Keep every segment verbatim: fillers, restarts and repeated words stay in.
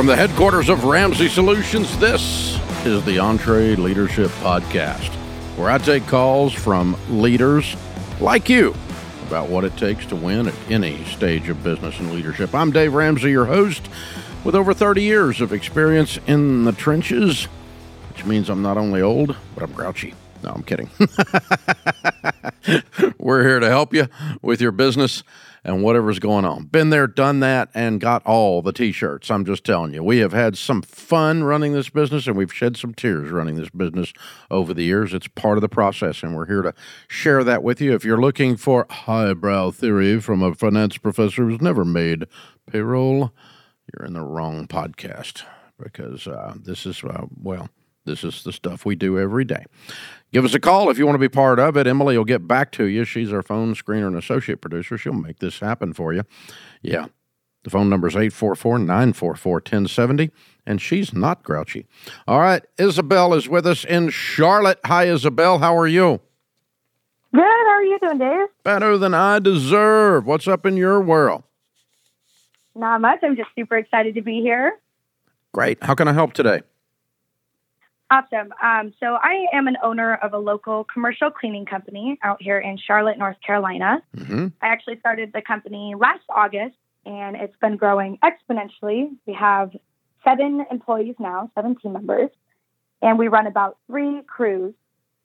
From the headquarters of Ramsey Solutions, this is the Entree Leadership Podcast, where I take calls from leaders like you about what it takes to win at any stage of business and leadership. I'm Dave Ramsey, your host, with over thirty years of experience in the trenches, which means I'm not only old, but I'm grouchy. No, I'm kidding. We're here to help you with your business and whatever's going on. Been there, done that, and got all the T-shirts. I'm just telling you. We have had some fun running this business, and we've shed some tears running this business over the years. It's part of the process, and we're here to share that with you. If you're looking for highbrow theory from a finance professor who's never made payroll, you're in the wrong podcast, because uh, this is, uh, well, this is the stuff we do every day. Give us a call if you want to be part of it. Emily will get back to you. She's our phone screener and associate producer. She'll make this happen for you. Yeah. The phone number is eight four four, nine four four, one zero seven zero, and she's not grouchy. All right. Isabel is with us in Charlotte. Hi, Isabel. How are you? Good. How are you doing, Dave? Better than I deserve. What's up in your world? Not much. I'm just super excited to be here. Great. How can I help today? Awesome. Um, so I am an owner of a local commercial cleaning company out here in Charlotte, North Carolina. Mm-hmm. I actually started the company last August, and it's been growing exponentially. We have seven employees now, seven team members, and we run about three crews.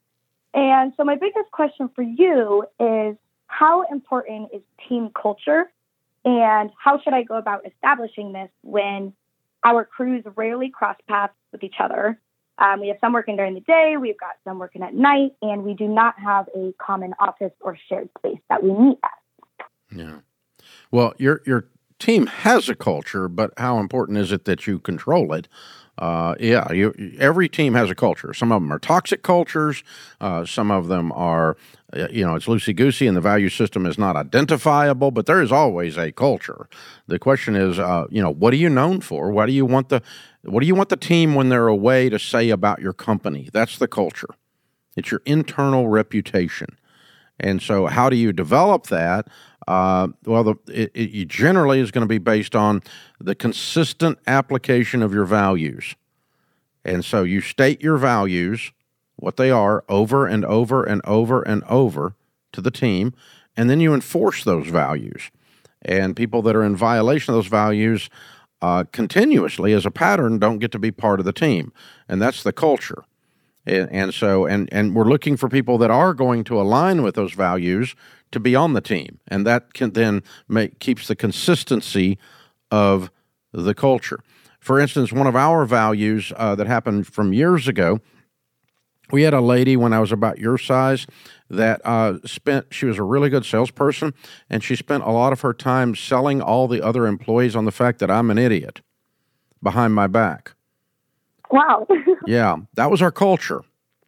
And so my biggest question for you is, how important is team culture, and how should I go about establishing this when our crews rarely cross paths with each other? Um, we have some working during the day, we've got some working at night, and we do not have a common office or shared space that we meet at. Yeah. Well, your your team has a culture, but how important is it that you control it? Uh, yeah, you, every team has a culture. Some of them are toxic cultures. Uh, some of them are, you know, it's loosey-goosey and the value system is not identifiable, but there is always a culture. The question is, uh, you know, what are you known for? What do you want the, what do you want the team when they're away to say about your company? That's the culture. It's your internal reputation. And so how do you develop that? Uh, well, the, it, it generally is going to be based on the consistent application of your values. And so you state your values, what they are, over and over and over and over to the team, and then you enforce those values. And people that are in violation of those values uh, continuously as a pattern don't get to be part of the team. And that's the culture. And, and so, and, and we're looking for people that are going to align with those values to be on the team. And that can then make, keeps the consistency of the culture. For instance, one of our values uh, that happened from years ago, we had a lady when I was about your size that uh, spent, she was a really good salesperson, and she spent a lot of her time selling all the other employees on the fact that I'm an idiot behind my back. Wow. Yeah, that was our culture.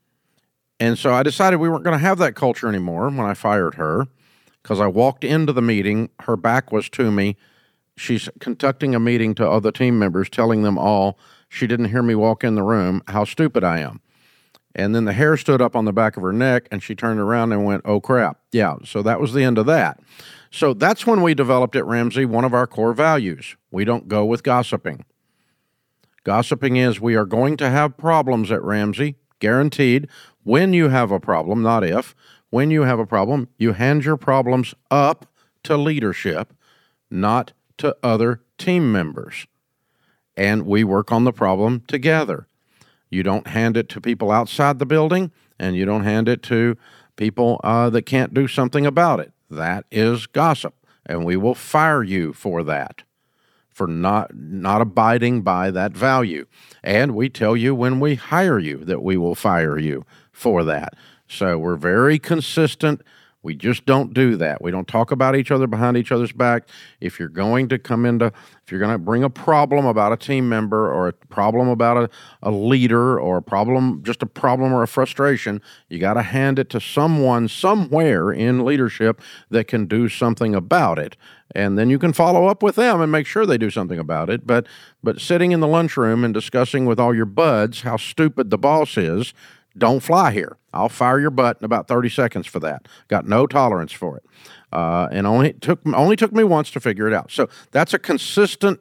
And so I decided we weren't going to have that culture anymore when I fired her, because I walked into the meeting, her back was to me. She's conducting a meeting to other team members, telling them all, she didn't hear me walk in the room, how stupid I am. And then the hair stood up on the back of her neck, and she turned around and went, oh, crap. Yeah, so that was the end of that. So that's when we developed at Ramsey one of our core values. We don't go with gossiping. Gossiping is, we are going to have problems at Ramsey, guaranteed. When you have a problem, not if, when you have a problem, you hand your problems up to leadership, not to other team members. And we work on the problem together. You don't hand it to people outside the building, and you don't hand it to people uh, that can't do something about it. That is gossip, and we will fire you for that, for not not abiding by that value. And we tell you when we hire you that we will fire you for that. So we're very consistent. We just don't do that. We don't talk about each other behind each other's back. If you're going to come into, if you're going to bring a problem about a team member or a problem about a, a leader or a problem, just a problem or a frustration, you got to hand it to someone somewhere in leadership that can do something about it. And then you can follow up with them and make sure they do something about it. But, but sitting in the lunchroom and discussing with all your buds how stupid the boss is, don't fly here. I'll fire your butt in about thirty seconds for that. Got no tolerance for it. Uh, and only took only took me once to figure it out. So that's a consistent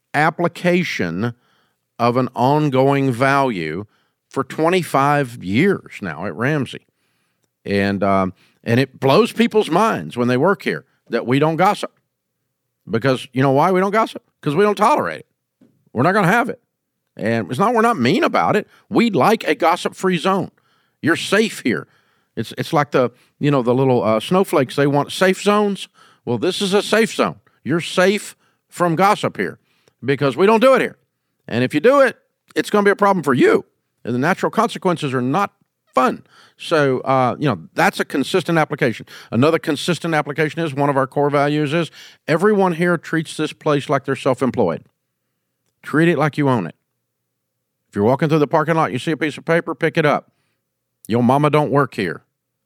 application of an ongoing value for twenty-five years now at Ramsey. And um, and it blows people's minds when they work here that we don't gossip. Because you know why we don't gossip? Because we don't tolerate it. We're not going to have it. And it's not we're not mean about it. We like a gossip-free zone. You're safe here. It's it's like the, you know, the little uh, snowflakes, they want safe zones. Well, this is a safe zone. You're safe from gossip here because we don't do it here. And if you do it, it's going to be a problem for you. And the natural consequences are not fun. So, uh, you know, that's a consistent application. Another consistent application is, one of our core values is, everyone here treats this place like they're self-employed. Treat it like you own it. If you're walking through the parking lot, you see a piece of paper, pick it up. Your mama don't work here.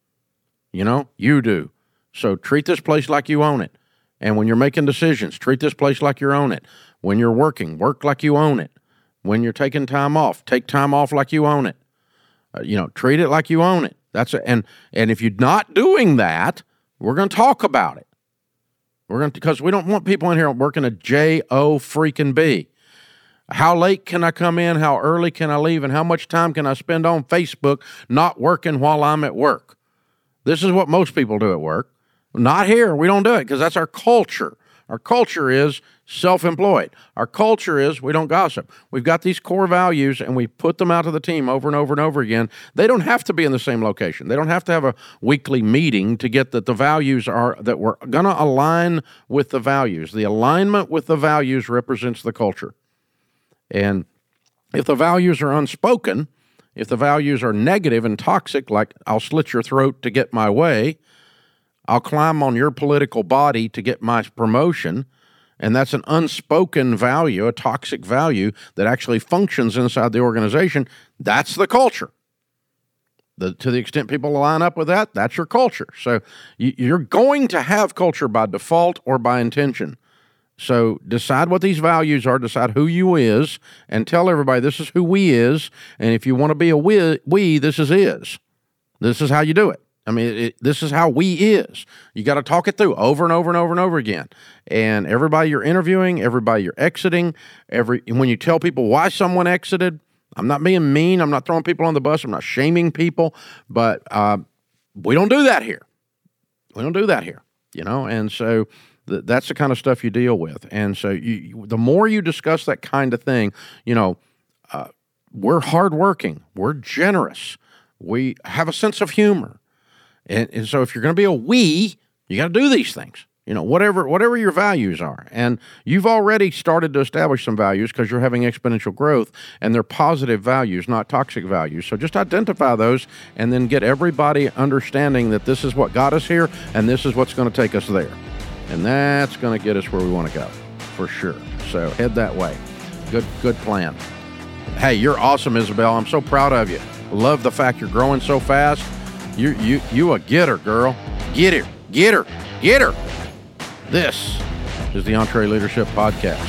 You know, you do. So treat this place like you own it. And when you're making decisions, treat this place like you own it. When you're working, work like you own it. When you're taking time off, take time off like you own it. Uh, you know, treat it like you own it. That's a, and and if you're not doing that, we're going to talk about it. We're going to, because we don't want people in here working a J O freaking B. How late can I come in? How early can I leave? And how much time can I spend on Facebook not working while I'm at work? This is what most people do at work. Not here. We don't do it because that's our culture. Our culture is self-employed. Our culture is we don't gossip. We've got these core values and we put them out to the team over and over and over again. They don't have to be in the same location. They don't have to have a weekly meeting to get that the values are, that we're going to align with the values. The alignment with the values represents the culture. And if the values are unspoken, if the values are negative and toxic, like I'll slit your throat to get my way, I'll climb on your political body to get my promotion, and that's an unspoken value, a toxic value that actually functions inside the organization, that's the culture. The, to the extent people line up with that, that's your culture. So you, you're going to have culture by default or by intention. So decide what these values are, decide who you is, and tell everybody this is who we is, and if you want to be a we, we this is is. This is how you do it. I mean, it, this is how we is. You got to talk it through over and over and over and over again. And everybody you're interviewing, everybody you're exiting, every when you tell people why someone exited, I'm not being mean, I'm not throwing people on the bus, I'm not shaming people, but uh, we don't do that here. We don't do that here, you know, and so th- that's the kind of stuff you deal with. And so you, you, the more you discuss that kind of thing, you know, uh, we're hardworking, we're generous, we have a sense of humor. And, and so if you're going to be a we, you got to do these things, you know, whatever whatever your values are. And you've already started to establish some values because you're having exponential growth, and they're positive values, not toxic values. So just identify those and then get everybody understanding that this is what got us here and this is what's going to take us there. And that's going to get us where we want to go, for sure. So head that way. Good, good plan. Hey, you're awesome, Isabel. I'm so proud of you. Love the fact you're growing so fast. You you you a getter, girl. Get her, get her, get her. This is the EntreLeadership Podcast.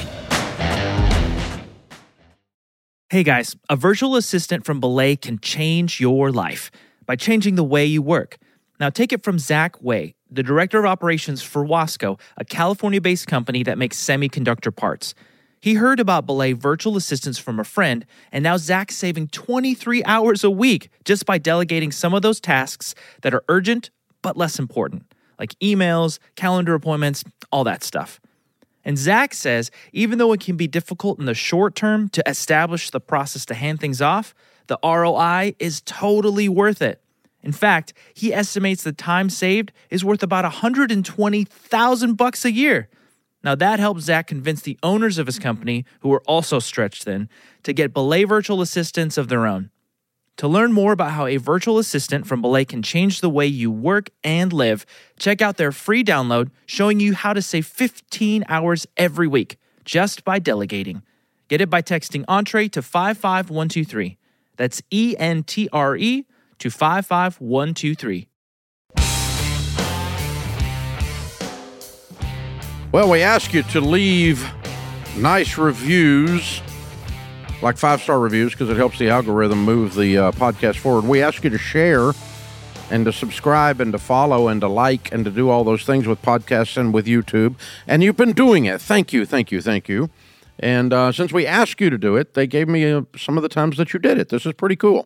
Hey guys, a virtual assistant from Belay can change your life by changing the way you work. Now take it from Zach Way, the Director of Operations for Wasco, a California-based company that makes semiconductor parts. He heard about Belay virtual assistants from a friend, and now Zach's saving twenty-three hours a week just by delegating some of those tasks that are urgent but less important, like emails, calendar appointments, all that stuff. And Zach says even though it can be difficult in the short term to establish the process to hand things off, the R O I is totally worth it. In fact, he estimates the time saved is worth about one hundred twenty thousand bucks a year. Now that helped Zach convince the owners of his company, who are also stretched thin, to get Belay virtual assistants of their own. To learn more about how a virtual assistant from Belay can change the way you work and live, check out their free download showing you how to save fifteen hours every week just by delegating. Get it by texting Entre to five five one two three. That's E N T R E to five five one two three. Well, we ask you to leave nice reviews, like five-star reviews, because it helps the algorithm move the uh, podcast forward. We ask you to share and to subscribe and to follow and to like and to do all those things with podcasts and with YouTube. And you've been doing it. Thank you, thank you, thank you. And uh, since we asked you to do it, they gave me uh, some of the times that you did it. This is pretty cool.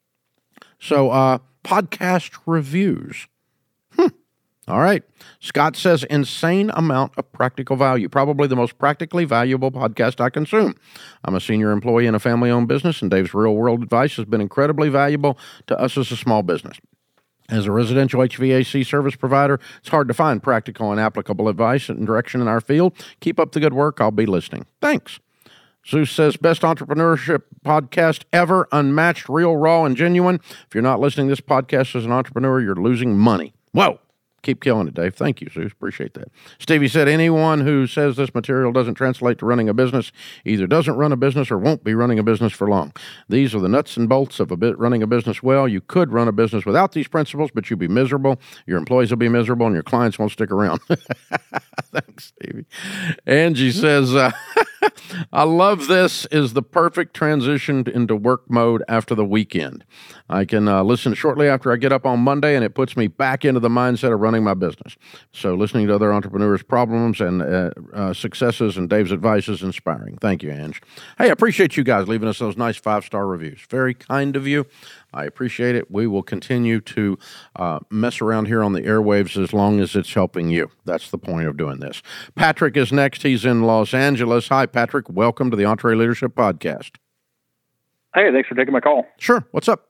So, uh, podcast reviews. Hmm. All right. Scott says, insane amount of practical value. Probably the most practically valuable podcast I consume. I'm a senior employee in a family-owned business, and Dave's real-world advice has been incredibly valuable to us as a small business. As a residential H V A C service provider, it's hard to find practical and applicable advice and direction in our field. Keep up the good work. I'll be listening. Thanks. Zeus says, best entrepreneurship podcast ever, unmatched, real, raw, and genuine. If you're not listening to this podcast as an entrepreneur, you're losing money. Whoa. Keep killing it, Dave. Thank you, Zeus. Appreciate that. Stevie said, anyone who says this material doesn't translate to running a business either doesn't run a business or won't be running a business for long. These are the nuts and bolts of a bit running a business well. You could run a business without these principles, but you'd be miserable. Your employees will be miserable, and your clients won't stick around. Thanks, Stevie. Angie says, uh, I love this is the perfect transition into work mode after the weekend. I can uh, listen shortly after I get up on Monday, and it puts me back into the mindset of running my business. So listening to other entrepreneurs' problems and uh, uh, successes and Dave's advice is inspiring. Thank you, Ange. Hey, I appreciate you guys leaving us those nice five-star reviews. Very kind of you. I appreciate it. We will continue to uh, mess around here on the airwaves as long as it's helping you. That's the point of doing this. Patrick is next. He's in Los Angeles. Hi, Patrick. Welcome to the EntreLeadership Podcast. Hey, thanks for taking my call. Sure. What's up?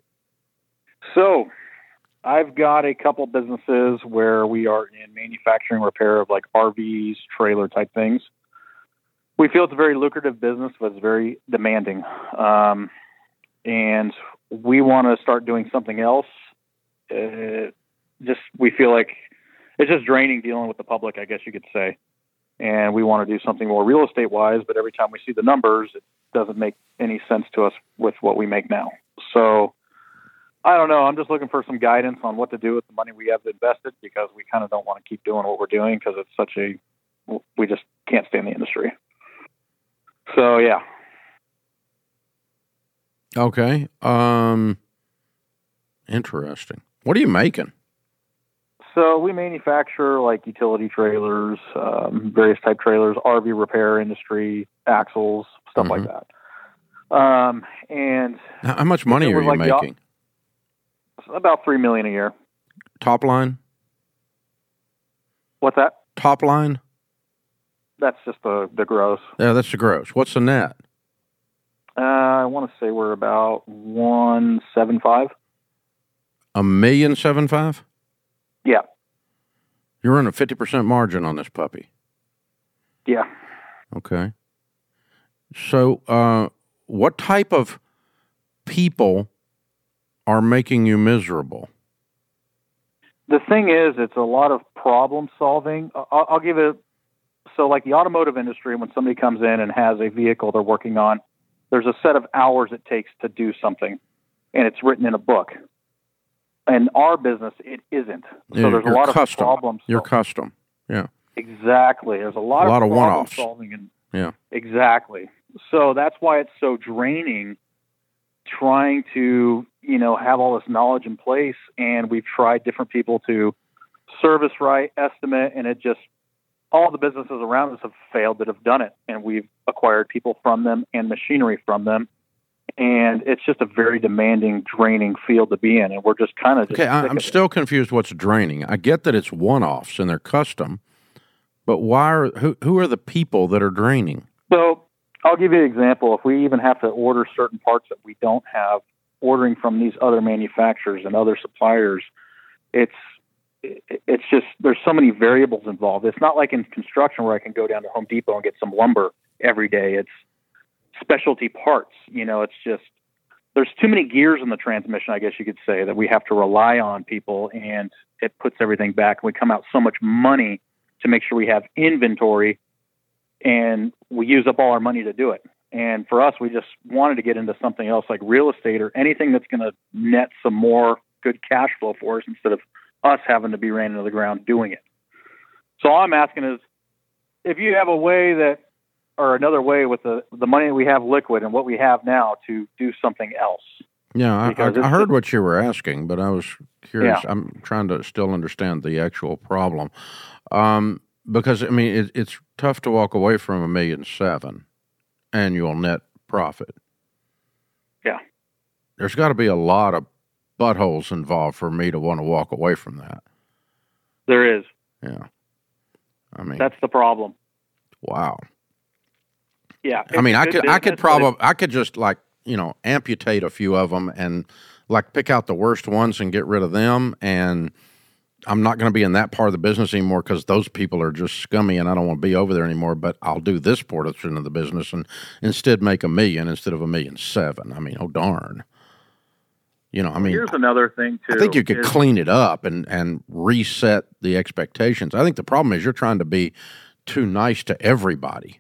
So, I've got a couple businesses where we are in manufacturing repair of like R Vs, trailer type things. We feel it's a very lucrative business, but it's very demanding. Um, and we want to start doing something else. Uh, just, we feel like it's just draining dealing with the public, I guess you could say. And we want to do something more real estate wise, but every time we see the numbers, it doesn't make any sense to us with what we make now. So, I don't know. I'm just looking for some guidance on what to do with the money we have invested, because we kind of don't want to keep doing what we're doing because it's such a, we just can't stay in the industry. So, yeah. Okay. Um, interesting. What are you making? So we manufacture like utility trailers, um, various type trailers, R V repair industry, axles, stuff mm-hmm. like that. Um, and how much money are you like making? The, about three million a year. Top line? What's that? Top line? That's just the the gross. Yeah, that's the gross. What's the net? Uh, I want to say we're about one seven five. A million seven five? Yeah. You're in a fifty percent margin on this puppy. Yeah. Okay. So, uh, what type of people are making you miserable? The thing is, it's a lot of problem solving. I'll, I'll give it. So like the automotive industry, when somebody comes in and has a vehicle they're working on, there's a set of hours it takes to do something, and it's written in a book. In our business, it isn't. So yeah, there's a lot custom. of problems. You're custom. Yeah. Exactly. There's a lot, a lot of, of problem one-offs. solving. And, yeah. Exactly. So that's why it's so draining trying to, you know, have all this knowledge in place. And we've tried different people to service right, estimate, and it just, all the businesses around us have failed that have done it. And we've acquired people from them and machinery from them. And it's just a very demanding, draining field to be in. And we're just kind of just okay. I, I'm still confused. What's draining? I get that it's one-offs and they're custom, but why are who who are the people that are draining? So I'll give you an example. If we even have to order certain parts that we don't have, ordering from these other manufacturers and other suppliers, it's it's just there's so many variables involved. It's not like in construction where I can go down to Home Depot and get some lumber every day. It's specialty parts, you know, it's just, there's too many gears in the transmission, I guess you could say, that we have to rely on people, and it puts everything back. We come out so much money to make sure we have inventory, and we use up all our money to do it. And for us, we just wanted to get into something else like real estate or anything that's going to net some more good cash flow for us instead of us having to be ran into the ground doing it. So all I'm asking is, if you have a way that, or another way with the the money that we have liquid and what we have now to do something else. Yeah, I, I, I heard what you were asking, but I was curious. Yeah. I'm trying to still understand the actual problem. Um, because I mean it, it's tough to walk away from a million seven annual net profit. Yeah, there's got to be a lot of buttholes involved for me to want to walk away from that. there is. Yeah, I mean That's the problem. wow. Yeah, I mean, it's I good could, I could business, but probably, I could just like, you know, amputate a few of them and like pick out the worst ones and get rid of them. And I'm not going to be in that part of the business anymore because those people are just scummy and I don't want to be over there anymore. But I'll do this portion of the business and instead make a million instead of a million seven. I mean, oh darn. You know, I mean, here's another thing too. I think you could is- clean it up and, and reset the expectations. I think the problem is you're trying to be too nice to everybody.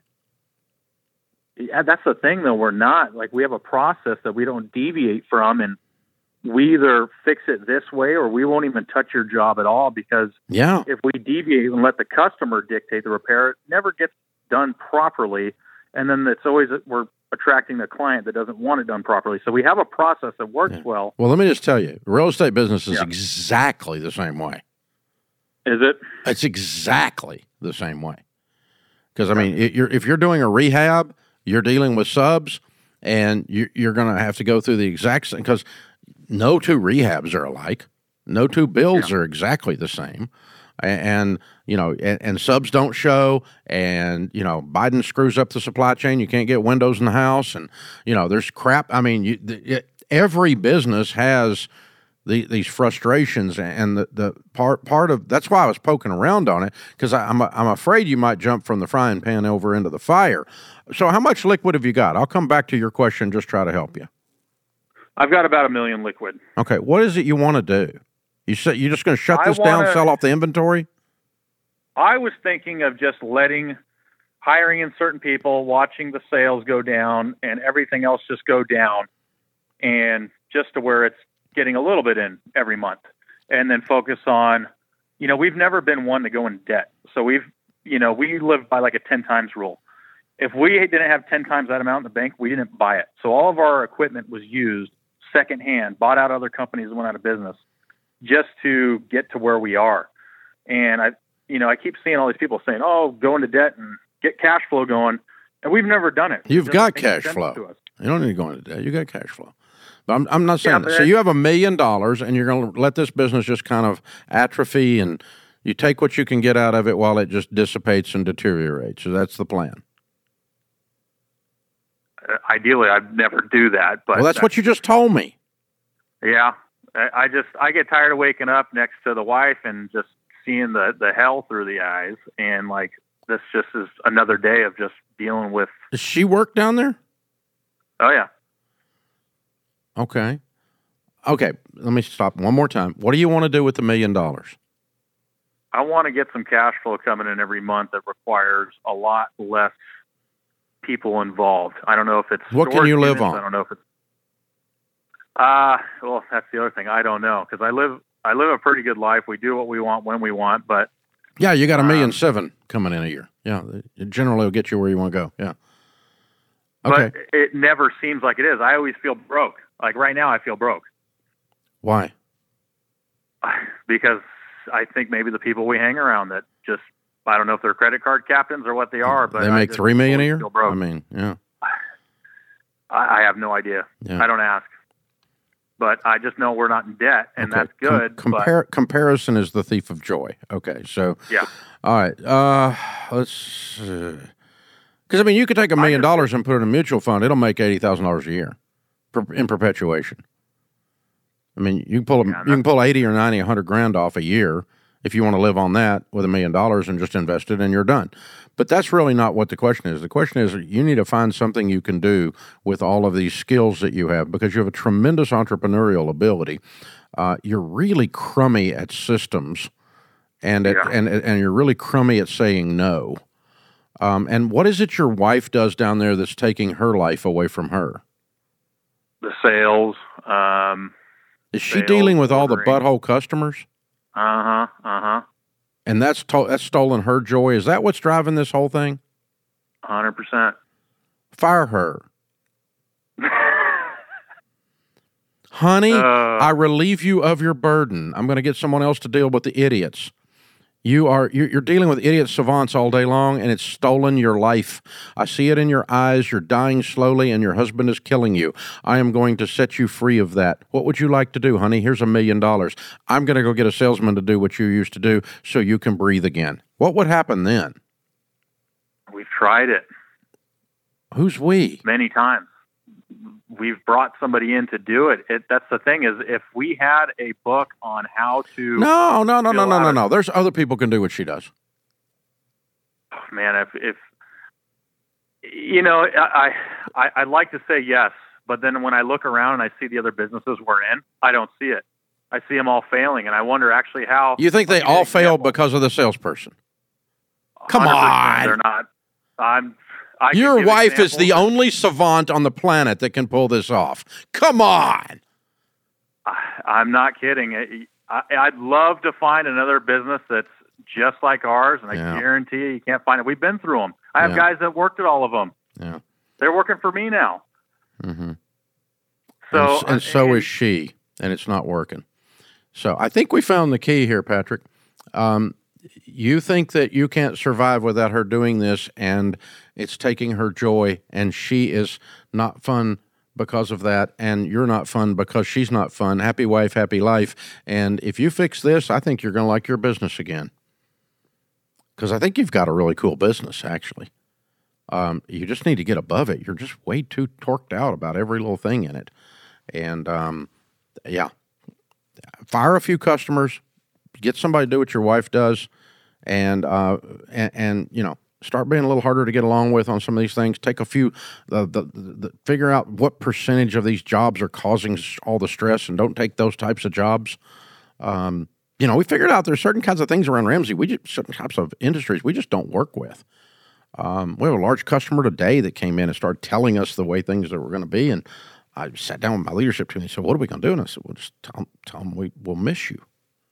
Yeah, that's the thing, though. We're not. Like, we have a process that we don't deviate from, and we either fix it this way or we won't even touch your job at all, because Yeah. if we deviate and let the customer dictate the repair, it never gets done properly, and then it's always we're attracting the client that doesn't want it done properly. So we have a process that works Yeah. well. Well, let me just tell you, real estate business is Yeah. exactly the same way. Is it? It's exactly the same way. Because, I mean, it, you're, if you're doing a rehab, you're dealing with subs, and you, you're going to have to go through the exact same, because no two rehabs are alike. No two builds Yeah. are exactly the same. And, and you know, and, and subs don't show, and, you know, Biden screws up the supply chain. You can't get windows in the house, and, you know, there's crap. I mean, you, the, it, every business has the, these frustrations, and the, the part part of that's why I was poking around on it, because I'm I'm afraid you might jump from the frying pan over into the fire. So how much liquid have you got? I'll come back to your question, just try to help you. I've got about a million liquid. Okay, what is it you want to do? You said you're just going to shut I this down, wanna- sell off the inventory? I was thinking of just letting, hiring in certain people, watching the sales go down, and everything else just go down, and just to where it's getting a little bit in every month, and then focus on, you know, we've never been one to go in debt. So we've, you know, we live by like a ten times rule. If we didn't have ten times that amount in the bank, we didn't buy it. So all of our equipment was used secondhand, bought out other companies and went out of business just to get to where we are. And I, you know, I keep seeing all these people saying, oh, go into debt and get cash flow going. And we've never done it. You've It got doesn't make cash sense flow. to us. You don't need to go into debt. You got cash flow. But I'm, I'm not saying Yeah, that. but So I- you have a million dollars, and you're going to let this business just kind of atrophy, and you take what you can get out of it while it just dissipates and deteriorates. So that's the plan. Uh, Ideally, I'd never do that. But Well, that's what you just told me. Yeah, I, I just I get tired of waking up next to the wife and just seeing the the hell through the eyes, and like this just is another day of just dealing with. Does she work down there? Oh yeah, Okay. Okay, let me stop one more time. What do you want to do with the million dollars? I want to get some cash flow coming in every month that requires a lot less people involved. I don't know if it's What can storage you live units, on? I don't know if it's. Uh well, that's the other thing. I don't know, because I live I live a pretty good life. We do what we want when we want, but Yeah, you got a million Um, seven coming in a year. Yeah, it generally will get you where you want to go. Yeah. Okay. but it never seems like it is. I always feel broke. Like right now, I feel broke Why? because I think maybe the people we hang around that just I don't know if they're credit card captains or what they are, but They I make just three million a always year? feel broke. I mean, yeah. I, I have no idea. Yeah. I don't ask. But I just know we're not in debt, and Okay. that's good. Com- compar- comparison is the thief of joy. Okay, so but yeah, all right, uh, let's. Because I mean, you could take a million just- dollars and put it in a mutual fund; it'll make eighty thousand dollars a year per- in perpetuation. I mean, you can pull a, Yeah, you can pull eighty or ninety, a hundred grand off a year if you want to live on that with a million dollars and just invest it, and you're done. But that's really not what the question is. The question is, you need to find something you can do with all of these skills that you have, because you have a tremendous entrepreneurial ability. Uh, you're really crummy at systems, and at, Yeah. and and you're really crummy at saying no. Um, and what is it your wife does down there that's taking her life away from her? the sales. Um, Is she Sales, dealing with all the ordering. butthole customers? uh huh. Uh huh. And that's to- that's stolen her joy. Is that what's driving this whole thing? Hundred percent. Fire her. Honey, Uh, I relieve you of your burden. I'm going to get someone else to deal with the idiots. You are you're, you're dealing with idiot savants all day long, and it's stolen your life. I see it in your eyes. You're dying slowly, and your husband is killing you. I am going to set you free of that. What would you like to do, honey? Here's a million dollars. I'm going to go get a salesman to do what you used to do so you can breathe again. What would happen then? We've tried it. Who's we? Many times. We've brought somebody in to do it. it. That's the thing is, if we had a book on how to... No, no, no, no, no, no, of, no. There's other people can do what she does. Oh, man, if, if you know, I, I, I'd like to say yes, but then when I look around and I see the other businesses we're in, I don't see it. I see them all failing, and I wonder actually how... You think they all fail because of the salesperson? Come on. They're not. I'm... I Your wife is the only savant on the planet that can pull this off. Come on. I, I'm not kidding. I, I'd love to find another business that's just like ours, and I yeah. guarantee you, you can't find it. We've been through them. I have yeah. guys that worked at all of them. Yeah, they're working for me now. Mm-hmm. So, and, and so and, is she, and it's not working. So I think we found the key here, Patrick. Um, you think that you can't survive without her doing this, and it's taking her joy, and she is not fun because of that, and you're not fun because she's not fun. Happy wife, happy life. And if you fix this, I think you're going to like your business again. Because I think you've got a really cool business, actually. Um, you just need to get above it. You're just way too torqued out about every little thing in it. And, um, yeah, fire a few customers, get somebody to do what your wife does, and, uh, and, and you know, start being a little harder to get along with on some of these things. Take a few, uh, the, the, the, figure out what percentage of these jobs are causing all the stress, and don't take those types of jobs. Um, you know, we figured out there's certain kinds of things around Ramsey, we just, certain types of industries we just don't work with. Um, we have a large customer today that came in and started telling us the way things that were going to be, and I sat down with my leadership team and they said, what are we going to do? And I said, well, just tell them, tell them we will miss you.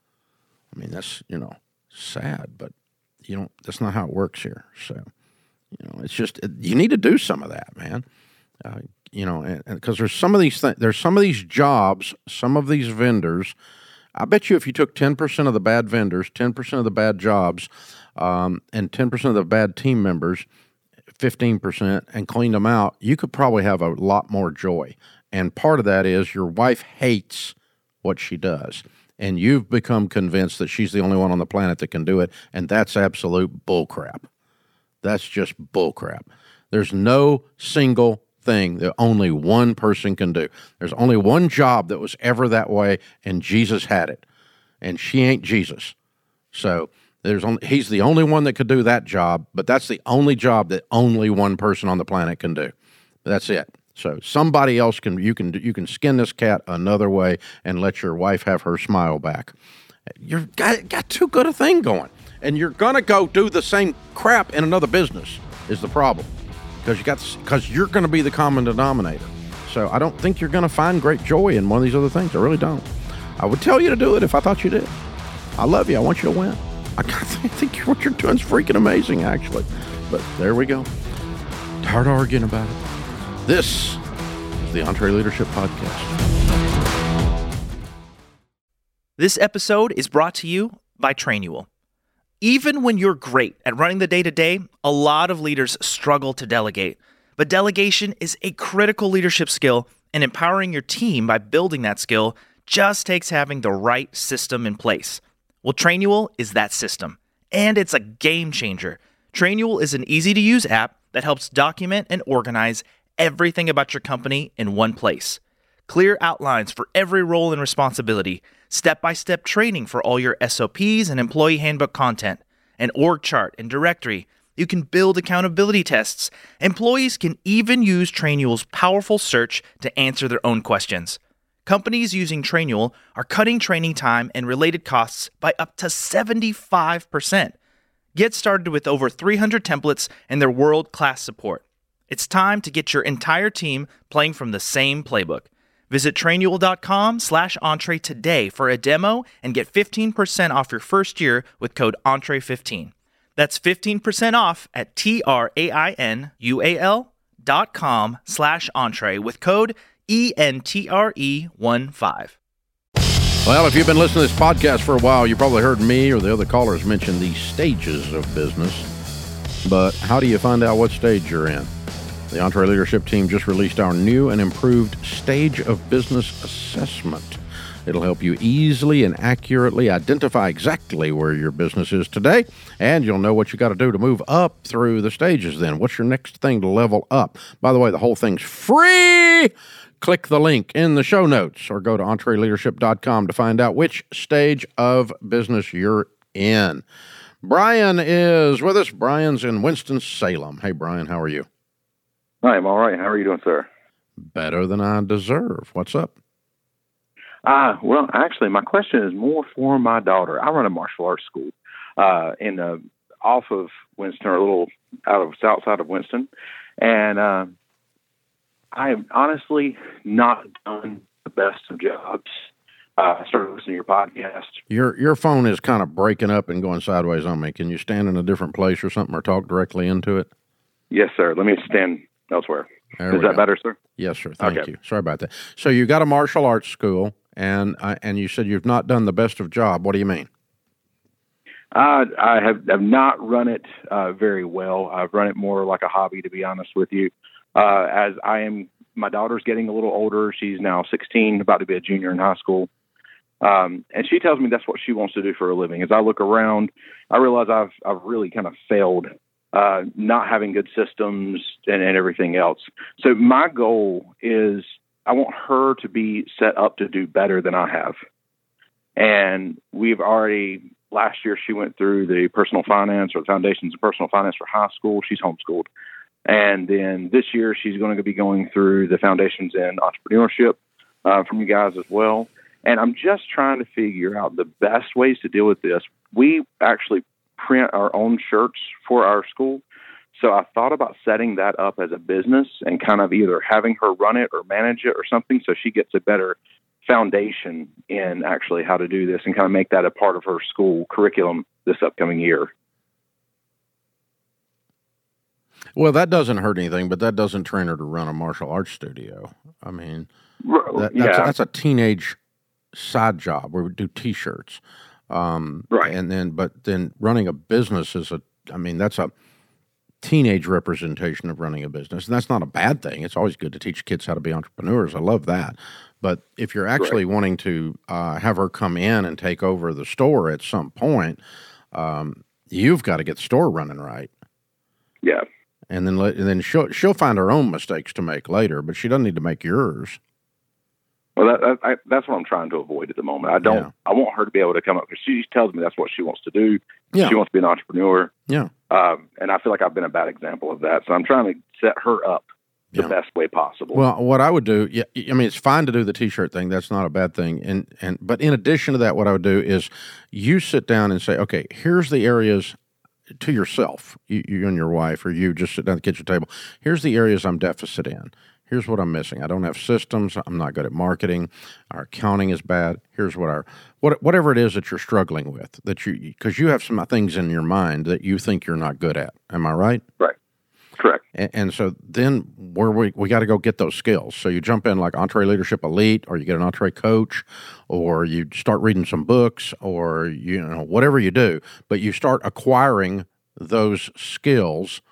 I mean, that's, you know, sad, but you know, that's not how it works here. So, you know, it's just, it, you need to do some of that, man. Uh, you know, and because there's some of these things, there's some of these jobs, some of these vendors. I bet you if you took ten percent of the bad vendors, ten percent of the bad jobs, um, and ten percent of the bad team members, fifteen percent, and cleaned them out, you could probably have a lot more joy. And part of that is your wife hates what she does. And you've become convinced that she's the only one on the planet that can do it, and that's absolute bullcrap. That's just bullcrap. There's no single thing that only one person can do. There's only one job that was ever that way, and Jesus had it, and she ain't Jesus. So there's only, he's the only one that could do that job, but that's the only job that only one person on the planet can do. That's it. So somebody else can you can you can skin this cat another way and let your wife have her smile back. You've got, got too good a thing going, and you're gonna go do the same crap in another business is the problem, because you got because you're gonna be the common denominator. So I don't think you're gonna find great joy in one of these other things. I really don't. I would tell you to do it if I thought you did. I love you. I want you to win. I think what you're doing is freaking amazing, actually. But there we go. Tired of arguing about it. This is the EntreLeadership Podcast. This episode is brought to you by Trainual. Even when you're great at running the day-to-day, a lot of leaders struggle to delegate. But delegation is a critical leadership skill, and empowering your team by building that skill just takes having the right system in place. Well, Trainual is that system, and it's a game changer. Trainual is an easy-to-use app that helps document and organize everything about your company in one place. Clear outlines for every role and responsibility, step-by-step training for all your S O Ps and employee handbook content, an org chart and directory. You can build accountability tests. Employees can even use Trainual's powerful search to answer their own questions. Companies using Trainual are cutting training time and related costs by up to seventy-five percent. Get started with over three hundred templates and their world-class support. It's time to get your entire team playing from the same playbook. Visit Trainual.com slash Entre today for a demo and get fifteen percent off your first year with code Entre fifteen. That's fifteen percent off at T-R-A-I-N-U-A-L dot com slash Entre with code E N T R E one five. Well, if you've been listening to this podcast for a while, you probably heard me or the other callers mention the stages of business. But how do you find out what stage you're in? The EntreLeadership team just released our new and improved Stage of Business Assessment. It'll help you easily and accurately identify exactly where your business is today, and you'll know what you got to do to move up through the stages then. What's your next thing to level up? By the way, the whole thing's free! Click the link in the show notes or go to entre leadership dot com to find out which stage of business you're in. Brian is with us. Brian's in Winston-Salem. Hey, Brian, how are you? Hi, I'm all right. How are you doing, sir? Better than I deserve. What's up? Uh, well, actually, my question is more for my daughter. I run a martial arts school uh, in the, off of Winston, or a little out of south side of Winston. And uh, I have honestly not done the best of jobs. Uh, I started listening to your podcast. Your your phone is kind of breaking up and going sideways on me. Can you stand in a different place or something or talk directly into it? Yes, sir. Let me stand elsewhere. There is that go. better, sir? Yes, sir. Thank Okay. you. Sorry about that. So you got a martial arts school, and uh, and you said you've not done the best of job. What do you mean? Uh, I have, have not run it uh, very well. I've run it more like a hobby, to be honest with you. Uh, as I am, my daughter's getting a little older. She's now sixteen, about to be a junior in high school. Um, and she tells me that's what she wants to do for a living. As I look around, I realize I've I've really kind of failed, uh, not having good systems and, and everything else. So my goal is I want her to be set up to do better than I have. And we've already, last year she went through the personal finance or the foundations of personal finance for high school. She's homeschooled. And then this year she's going to be going through the foundations in entrepreneurship uh, from you guys as well. And I'm just trying to figure out the best ways to deal with this. We actually print our own shirts for our school. So I thought about setting that up as a business and kind of either having her run it or manage it or something so she gets a better foundation in actually how to do this and kind of make that a part of her school curriculum this upcoming year. Well, that doesn't hurt anything, but that doesn't train her to run a martial arts studio. I mean, that, that's, yeah. a, that's a teenage side job where we do T-shirts. Um, right. And then, but then running a business is a, I mean, that's a teenage representation of running a business. And that's not a bad thing. It's always good to teach kids how to be entrepreneurs. I love that. But if you're actually right. wanting to uh, have her come in and take over the store at some point, um, you've got to get the store running right. Yeah. And then, let, and then she'll she'll find her own mistakes to make later, but she doesn't need to make yours. Well, that, that, I, that's what I'm trying to avoid at the moment. I don't. Yeah. I want her to be able to come up because she tells me that's what she wants to do. Yeah. She wants to be an entrepreneur. Yeah. Um, and I feel like I've been a bad example of that. So I'm trying to set her up the yeah. best way possible. Well, what I would do, yeah, I mean, it's fine to do the T-shirt thing. That's not a bad thing. And and but in addition to that, what I would do is you sit down and say, okay, here's the areas. To yourself, you, you and your wife, or you just sit down at the kitchen table. Here's the areas I'm deficit in. Here's what I'm missing. I don't have systems. I'm not good at marketing. Our accounting is bad. Here's what our what whatever it is that you're struggling with. That you because you have some things in your mind that you think you're not good at. Am I right? Right. Correct. And, and so then where we we got to go get those skills. So you jump in like EntreLeadership Elite, or you get an Entre coach, or you start reading some books, or you know whatever you do. But you start acquiring those skills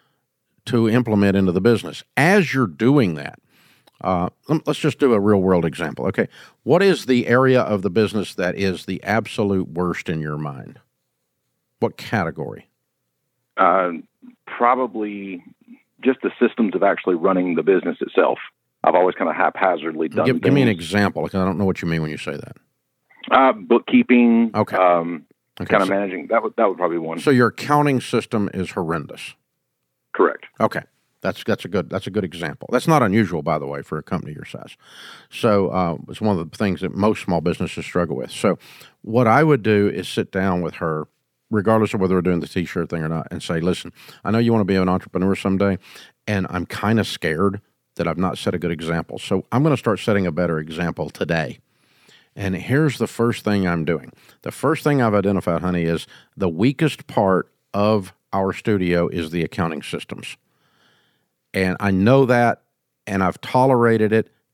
to implement into the business. As you're doing that, uh, let's just do a real world example. Okay, what is the area of the business that is the absolute worst in your mind? What category? Uh, probably just the systems of actually running the business itself. I've always kind of haphazardly done give, things. Give me an example. Like, I don't know what you mean when you say that. Uh, bookkeeping. Okay. Um, okay. Kind of so, managing. That would that would probably be one. So your accounting system is horrendous. Correct. Okay. That's that's a good that's a good example. That's not unusual, by the way, for a company your size. So uh, it's one of the things that most small businesses struggle with. So what I would do is sit down with her, regardless of whether we're doing the T-shirt thing or not, and say, listen, I know you want to be an entrepreneur someday, and I'm kind of scared that I've not set a good example. So I'm going to start setting a better example today. And here's the first thing I'm doing. The first thing I've identified, honey, is the weakest part of our studio is the accounting systems. And I know that, and I've tolerated it,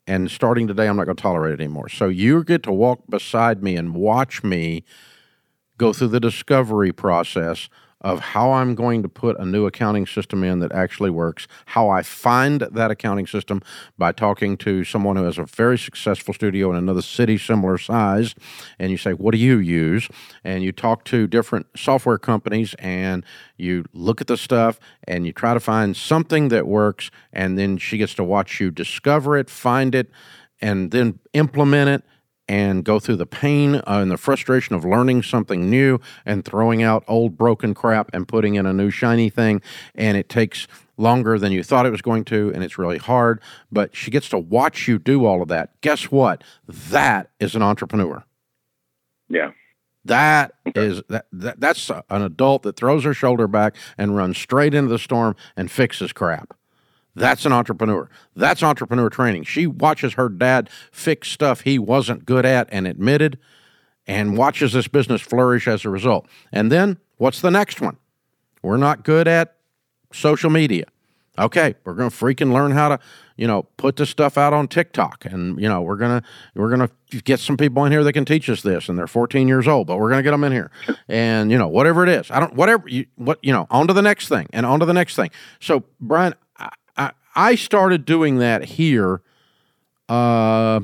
and starting today, I'm not going to tolerate it anymore. So you get to walk beside me and watch me go through the discovery process of how I'm going to put a new accounting system in that actually works, how I find that accounting system by talking to someone who has a very successful studio in another city similar size, and you say, what do you use? And you talk to different software companies, and you look at the stuff, and you try to find something that works, and then she gets to watch you discover it, find it, and then implement it, and go through the pain uh, and the frustration of learning something new and throwing out old broken crap and putting in a new shiny thing. And it takes longer than you thought it was going to, and it's really hard. But she gets to watch you do all of that. Guess what? That is an entrepreneur. Yeah. That is that, that that's a, an adult that throws her shoulder back and runs straight into the storm and fixes crap. That's an entrepreneur. That's entrepreneur training. She watches her dad fix stuff he wasn't good at and admitted, and watches this business flourish as a result. And then what's the next one? We're not good at social media. Okay, we're going to freaking learn how to, you know, put this stuff out on TikTok, and you know, we're gonna we're gonna get some people in here that can teach us this, and they're fourteen years old, but we're gonna get them in here, and you know, whatever it is, I don't, whatever you, what you know, on to the next thing, and on to the next thing. So, Brian, I, I, I started doing that here, uh,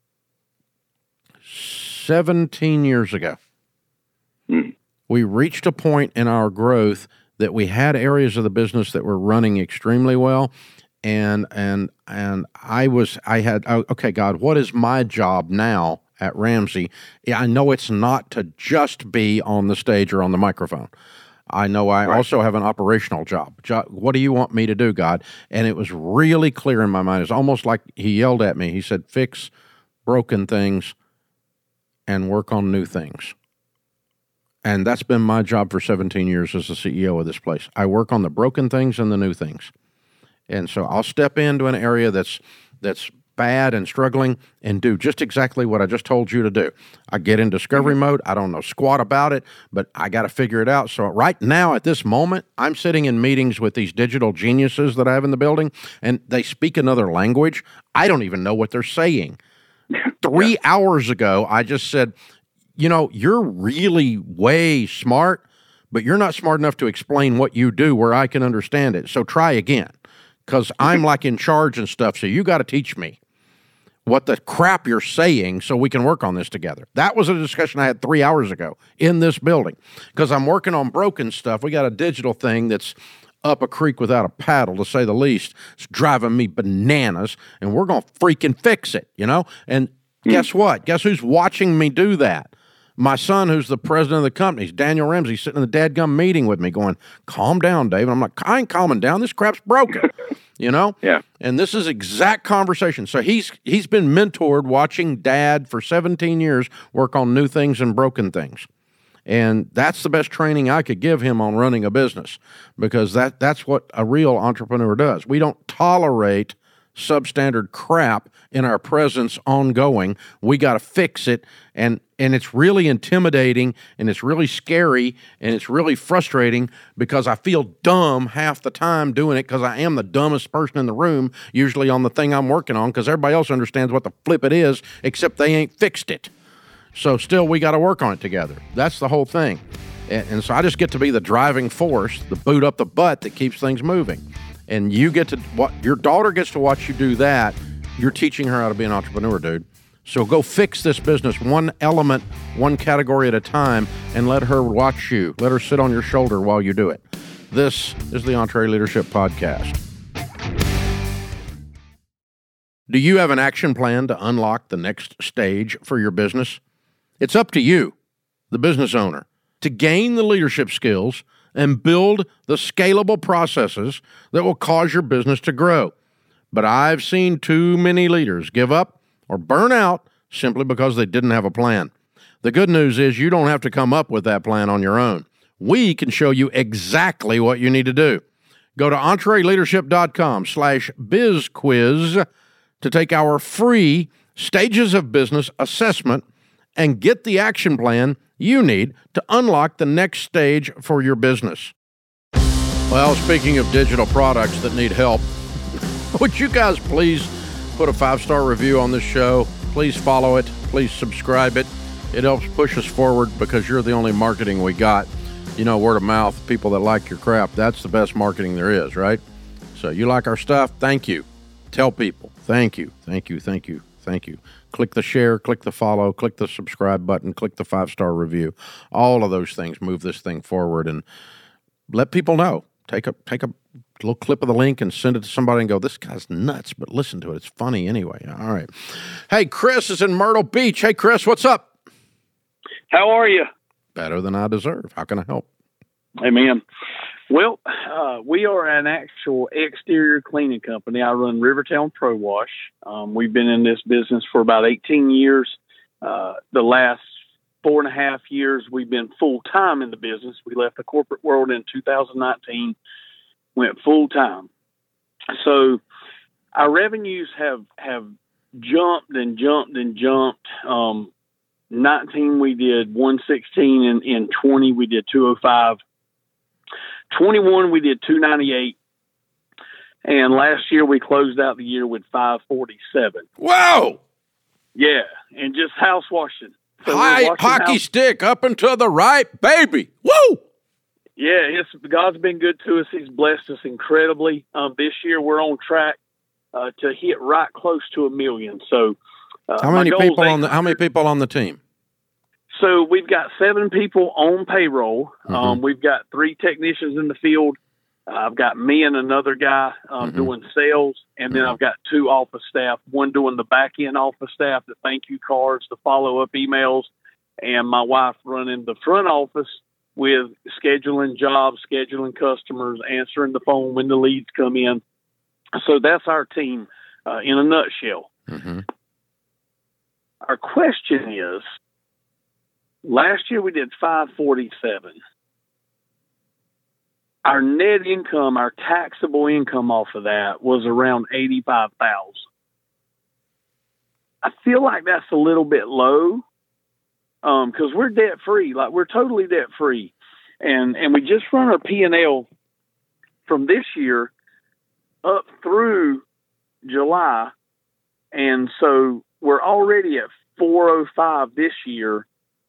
seventeen years ago. Mm. We reached a point in our growth that we had areas of the business that were running extremely well. And, and, and I was, I had, okay, God, what is my job now at Ramsey? Yeah, I know it's not to just be on the stage or on the microphone. I know I right. also have an operational job. Jo- what do you want me to do, God? And it was really clear in my mind. It's almost like he yelled at me. He said, fix broken things and work on new things. And that's been my job for seventeen years as the C E O of this place. I work on the broken things and the new things. And so I'll step into an area that's that's bad and struggling and do just exactly what I just told you to do. I get in discovery mm-hmm. mode. I don't know squat about it, but I got to figure it out. So right now at this moment, I'm sitting in meetings with these digital geniuses that I have in the building, and they speak another language. I don't even know what they're saying. Three yeah. hours ago, I just said, you know, you're really way smart, but you're not smart enough to explain what you do where I can understand it. So try again, because I'm like in charge and stuff. So you got to teach me what the crap you're saying so we can work on this together. That was a discussion I had three hours ago in this building, because I'm working on broken stuff. We got a digital thing that's up a creek without a paddle, to say the least. It's driving me bananas, and we're going to freaking fix it, you know? And guess what? Guess who's watching me do that? My son, who's the president of the company, is Daniel Ramsey, sitting in the dadgum meeting with me going, calm down, Dave. And I'm like, I ain't calming down. This crap's broken, you know? Yeah. And this is exact conversation. So he's he's been mentored watching dad for seventeen years work on new things and broken things. And that's the best training I could give him on running a business, because that that's what a real entrepreneur does. We don't tolerate substandard crap in our presence ongoing. We got to fix it, and and it's really intimidating, and it's really scary, and it's really frustrating, because I feel dumb half the time doing it, because I am the dumbest person in the room usually on the thing I'm working on, because everybody else understands what the flip it is, except they ain't fixed it. So still, we got to work on it together. That's the whole thing. And, and so I just get to be the driving force, the boot up the butt that keeps things moving. And you get to, what your daughter gets to watch you do that. You're teaching her how to be an entrepreneur, dude. So go fix this business one element, one category at a time, and let her watch you. Let her sit on your shoulder while you do it. This is the EntreLeadership Podcast. Do you have an action plan to unlock the next stage for your business? It's up to you, the business owner, to gain the leadership skills and build the scalable processes that will cause your business to grow. But I've seen too many leaders give up or burn out simply because they didn't have a plan. The good news is you don't have to come up with that plan on your own. We can show you exactly what you need to do. Go to EntreLeadership.com slash BizQuiz to take our free Stages of Business assessment and get the action plan you need to unlock the next stage for your business. Well, speaking of digital products that need help, would you guys please, put a five-star review on this show. Please follow it. Please subscribe it. It helps push us forward because you're the only marketing we got. You know, word of mouth, people that like your crap, that's the best marketing there is, right? So you like our stuff, thank you. Tell people, thank you, thank you, thank you, thank you. Click the share, click the follow, click the subscribe button, click the five-star review. All of those things move this thing forward, and let people know. Take a take a little clip of the link and send it to somebody and go, this guy's nuts, but listen to it. It's funny anyway. All right. Hey, Chris is in Myrtle Beach. Hey, Chris, what's up? How are you? Better than I deserve. How can I help? Amen. Well, uh, we are an actual exterior cleaning company. I run Rivertown Pro Wash. Um, we've been in this business for about eighteen years. Uh, the last four and a half years, we've been full-time in the business. We left the corporate world in two thousand nineteen, went full-time. So our revenues have, have jumped and jumped and jumped. Um, nineteen, we did one sixteen, and in twenty, we did two oh five. twenty-one, we did two ninety-eight, and last year we closed out the year with five forty-seven. Whoa! Yeah, and just house washing. So High washing hockey house. stick up and to the right, baby. Woo! Yeah, it's, God's been good to us. He's blessed us incredibly. Um, this year we're on track uh, to hit right close to a million. So, uh, How many people on the How many people on the team? So we've got seven people on payroll. Mm-hmm. Um, we've got three technicians in the field. Uh, I've got me and another guy um, Mm-hmm. doing sales, and then Mm-hmm. I've got two office staff, one doing the back-end office staff, the thank you cards, the follow-up emails, and my wife running the front office with scheduling jobs, scheduling customers, answering the phone when the leads come in. So that's our team uh, in a nutshell. Mm-hmm. Our question is, last year we did five forty-seven. Our net income, our taxable income off of that was around eighty-five thousand. I feel like that's a little bit low um, because we're debt free. Like we're totally debt free, and and we just run our P and L from this year up through July, and so we're already at four oh five this year.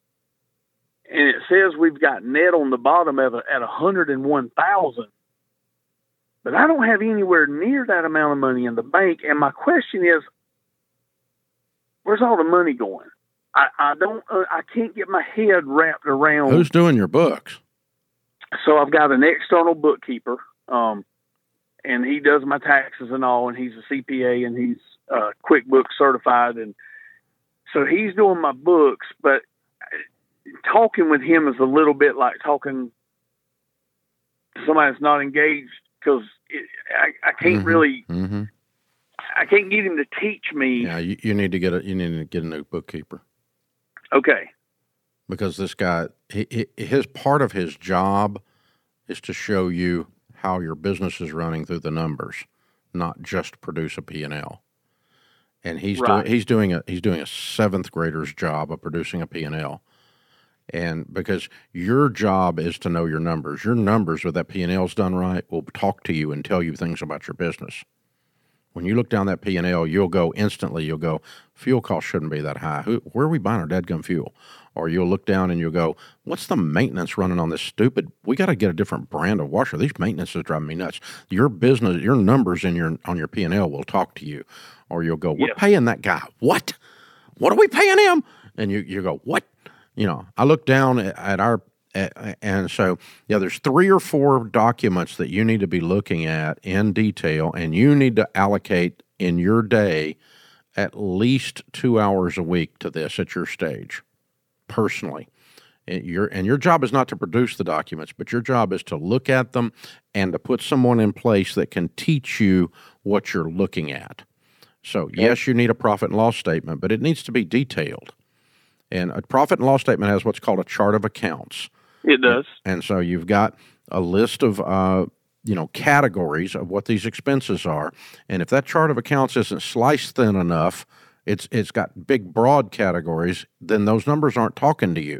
And it says we've got net on the bottom of it at one hundred one thousand. But I don't have anywhere near that amount of money in the bank. And my question is, where's all the money going? I, I don't, uh, I can't get my head wrapped around. Who's doing your books? So I've got an external bookkeeper, um, and he does my taxes and all, and he's a C P A and he's uh, QuickBooks certified. And so he's doing my books, but talking with him is a little bit like talking to somebody that's not engaged because I, I can't Mm-hmm. really, Mm-hmm. I can't get him to teach me. Yeah, you, you need to get a you need to get a new bookkeeper Okay. because this guy, he, he, his part of his job is to show you how your business is running through the numbers, not just produce a P and L. And he's Right. doing he's doing a he's doing a seventh grader's job of producing a P and L. And because your job is to know your numbers, your numbers with that P and L's done right will talk to you and tell you things about your business. When you look down that P and L, you'll go instantly, you'll go, fuel costs shouldn't be that high. Who, where are we buying our dadgum fuel? Or you'll look down and you'll go, what's the maintenance running on this stupid? We got to get a different brand of washer. These maintenance is driving me nuts. Your business, your numbers in your on your P and L will talk to you. Or you'll go, we're Yeah. paying that guy. What? What are we paying him? And you, you go, what? You know, I look down at, at our, at, and so, yeah, there's three or four documents that you need to be looking at in detail, and you need to allocate in your day at least two hours a week to this at your stage, personally. And your, and your job is not to produce the documents, but your job is to look at them and to put someone in place that can teach you what you're looking at. So, yes, you need a profit and loss statement, but it needs to be detailed. And a profit and loss statement has what's called a chart of accounts. It does. And so you've got a list of, uh, you know, categories of what these expenses are. And if that chart of accounts isn't sliced thin enough, it's it's got big, broad categories, then those numbers aren't talking to you.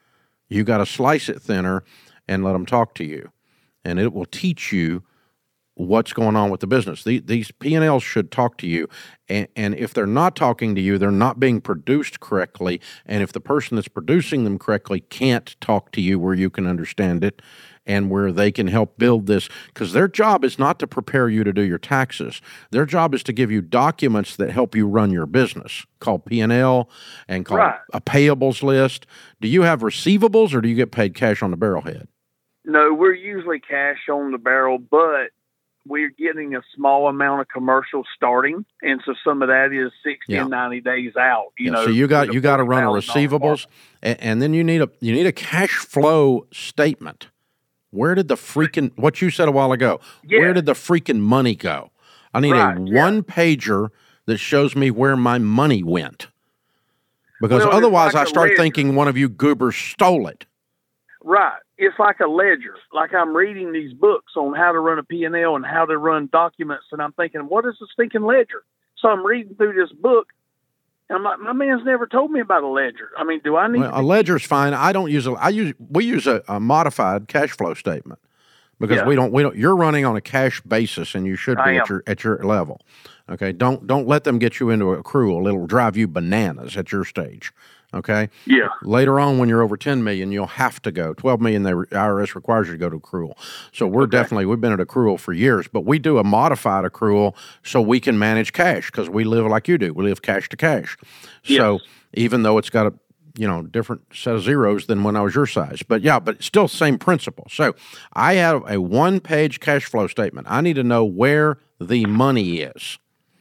You got to slice it thinner and let them talk to you. And it will teach you what's going on with the business. The, these P and Ls should talk to you. And, and if they're not talking to you, they're not being produced correctly. And if the person that's producing them correctly can't talk to you where you can understand it and where they can help build this, because their job is not to prepare you to do your taxes. Their job is to give you documents that help you run your business, called P and L and called Right. a payables list. Do you have receivables or do you get paid cash on the barrelhead? No, we're usually cash on the barrel, but we're getting a small amount of commercial starting, and so some of that is sixty Yeah. and ninety days out. You Yeah, know, so you got with you got to run a forty thousand dollars receivables, and, and then you need a you need a cash flow statement. Where did the freaking what you said a while ago? Yeah. Where did the freaking money go? I need Right, a yeah. one pager that shows me where my money went, because Well, it's otherwise like I a start ledger. thinking one of you goobers stole it. Right. It's like a ledger. Like I'm reading these books on how to run a P and L and how to run documents, and I'm thinking, what is a stinking ledger? So I'm reading through this book, and I'm like, my man's never told me about a ledger. I mean, do I need Well, to a ledger's fine. I don't use a. I use we use a, a modified cash flow statement because Yeah. we don't we don't. You're running on a cash basis, and you should be I at am. your at your level. Okay, don't don't let them get you into accrual. It'll drive you bananas at your stage. Okay. Yeah. Later on, when you're over ten million, you'll have to go. twelve million, the I R S requires you to go to accrual. So we're Okay. definitely, we've been at accrual for years, but we do a modified accrual so we can manage cash because we live like you do. We live cash to cash. So Yes. even though it's got a, you know, different set of zeros than when I was your size, but yeah, but still same principle. So I have a one page cash flow statement. I need to know where the money is.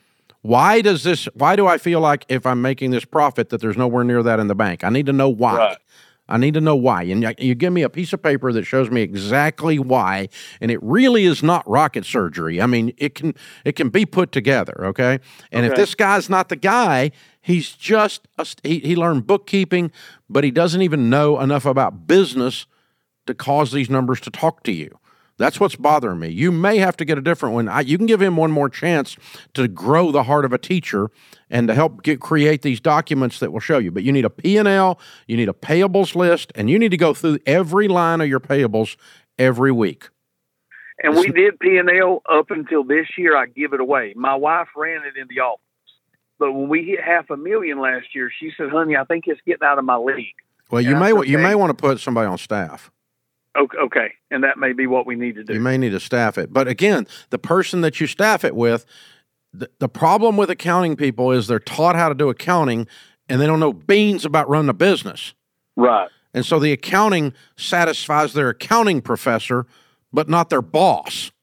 Why does this, why do I feel like if I'm making this profit that there's nowhere near that in the bank? I need to know why. Right. I need to know why. And y- you give me a piece of paper that shows me exactly why, and it really is not rocket surgery. I mean, it can it can be put together, okay? And if Okay. this guy's not the guy, he's just a, st- he, he learned bookkeeping, but he doesn't even know enough about business to cause these numbers to talk to you. That's what's bothering me. You may have to get a different one. I, you can give him one more chance to grow the heart of a teacher and to help get create these documents that will show you. But you need a P and L, you need a payables list, and you need to go through every line of your payables every week. And we did P and L up until this year. I give it away. My wife ran it in the office. But when we hit half a million last year, she said, honey, I think it's getting out of my league. Well, you Yeah, may that's you okay. may want to put somebody on staff. Okay, okay. And that may be what we need to do. You may need to staff it. But again, the person that you staff it with, the, the problem with accounting people is they're taught how to do accounting and they don't know beans about running a business. Right. And so the accounting satisfies their accounting professor, but not their boss.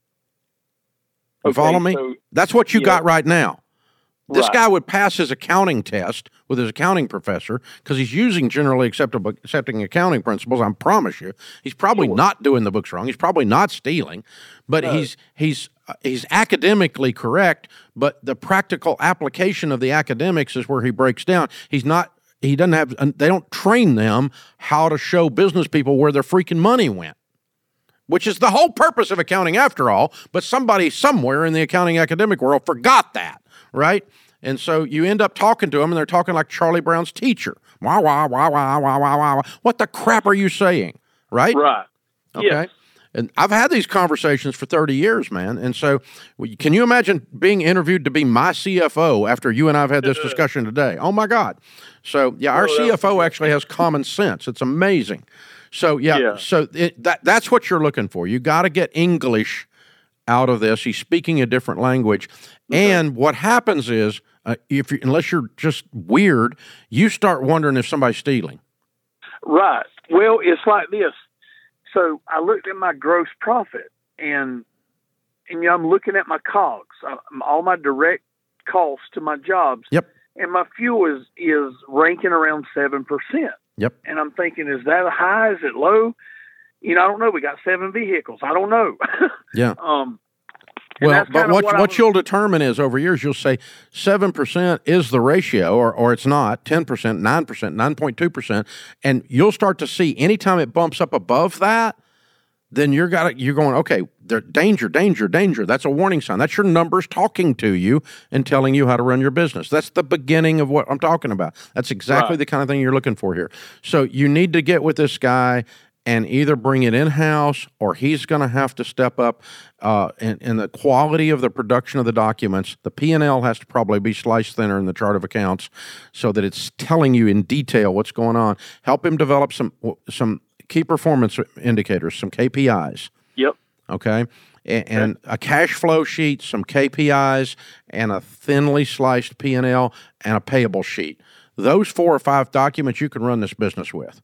You Okay, follow me? so- That's what you yeah. got right now. This Right. guy would pass his accounting test with his accounting professor because he's using generally acceptable accepting accounting principles. I promise you, he's probably Sure. not doing the books wrong. He's probably not stealing, but No. he's he's uh, he's academically correct. But the practical application of the academics is where he breaks down. He's not. He doesn't have. They don't train them how to show business people where their freaking money went, which is the whole purpose of accounting after all. But somebody somewhere in the accounting academic world forgot that, right? And so you end up talking to them, and they're talking like Charlie Brown's teacher. Wah, wah, wah, wah, wah, wah, wah. What the crap are you saying, right? Right. Okay. Yes. And I've had these conversations for thirty years, man. And so well, can you imagine being interviewed to be my C F O after you and I have had this discussion today? Oh, my God. So, yeah, our Well, C F O actually has common sense. It's amazing. So, yeah, Yeah. so it, that that's what you're looking for. You got to get English out of this. He's speaking a different language. And what happens is, uh, if you, unless you're just weird, you start wondering if somebody's stealing. Right. Well, it's like this. So I looked at my gross profit, and and you know, I'm looking at my cogs, uh, all my direct costs to my jobs. Yep. And my fuel is is ranking around seven percent. Yep. And I'm thinking, is that a high? Is it low? You know, I don't know. We got seven vehicles. I don't know. Yeah. um. and Well, that's but kinda what what what, I was- you'll determine is over years you'll say seven percent is the ratio, or or it's not ten percent, nine percent, nine point two percent, and you'll start to see anytime it bumps up above that, then you're got you're going okay. There, danger, danger, danger. That's a warning sign. That's your numbers talking to you and telling you how to run your business. That's the beginning of what I'm talking about. That's exactly Right. the kind of thing you're looking for here. So you need to get with this guy and either bring it in-house or he's going to have to step up uh, in, in the quality of the production of the documents. The P and L has to probably be sliced thinner in the chart of accounts so that it's telling you in detail what's going on. Help him develop some some key performance indicators, some K P Is. Yep. Okay? And, and a cash flow sheet, some K P Is, and a thinly sliced P and L and a payable sheet. Those four or five documents you can run this business with.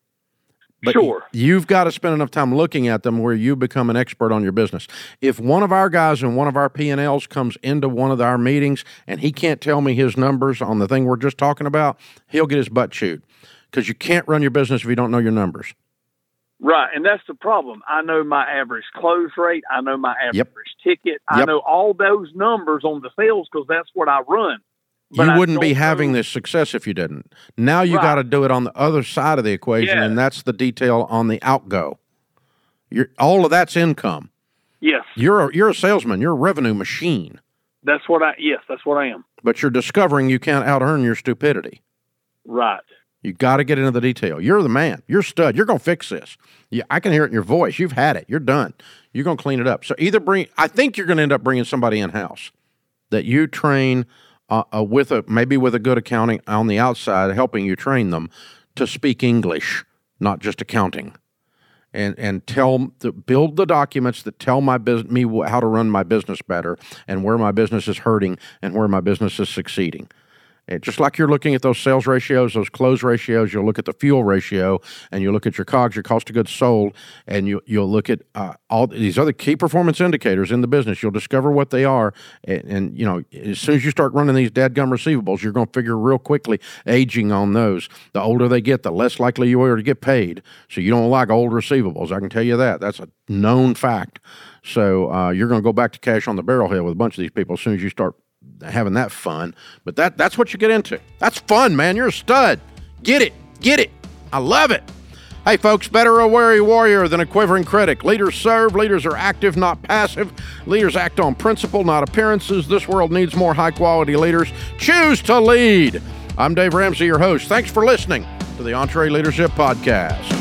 But sure. You've got to spend enough time looking at them where you become an expert on your business. If one of our guys in one of our P and Ls comes into one of our meetings and he can't tell me his numbers on the thing we're just talking about, he'll get his butt chewed because you can't run your business if you don't know your numbers. Right, and that's the problem. I know my average close rate. I know my average yep. ticket. I yep. know all those numbers on the sales because that's what I run. But you wouldn't be having know. this success if you didn't. Now you Right. got to do it on the other side of the equation, Yeah. and that's the detail on the outgo. You're, all of that's income. Yes. You're a, you're a salesman. You're a revenue machine. That's what I, yes, that's what I am. But you're discovering you can't out-earn your stupidity. Right. You got to get into the detail. You're the man. You're stud. You're going to fix this. Yeah, I can hear it in your voice. You've had it. You're done. You're going to clean it up. So either bring, I think you're going to end up bringing somebody in-house that you train Uh, uh, with a maybe with a good accounting on the outside, helping you train them to speak English, not just accounting, and and tell to build the documents that tell my business me how to run my business better and where my business is hurting and where my business is succeeding. And just like you're looking at those sales ratios, those close ratios, you'll look at the fuel ratio, and you look at your COGS, your cost of goods sold, and you, you'll look at uh, all these other key performance indicators in the business. You'll discover what they are, and, and you know, as soon as you start running these dadgum receivables, you're going to figure real quickly aging on those. The older they get, the less likely you are to get paid. So you don't like old receivables. I can tell you that. That's a known fact. So uh, you're going to go back to cash on the barrelhead with a bunch of these people as soon as you start having that fun. But that that's what you get into. That's fun, man. You're a stud. Get it. Get it. I love it. Hey, folks, better a wary warrior than a quivering critic. Leaders serve. Leaders are active, not passive. Leaders act on principle, not appearances. This world needs more high-quality leaders. Choose to lead. I'm Dave Ramsey, your host. Thanks for listening to the EntreLeadership Podcast.